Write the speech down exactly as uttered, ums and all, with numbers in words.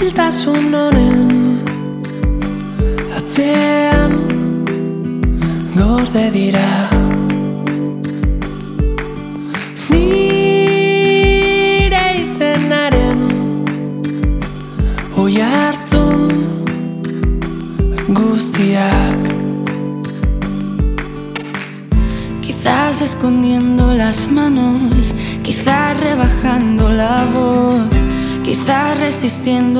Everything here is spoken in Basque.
Isiltasun honen atzean gorde dira nire izenaren oihartzun guztiak. Quizás escondiendo las manos, quizás rebajando la voz, quizás resistiendo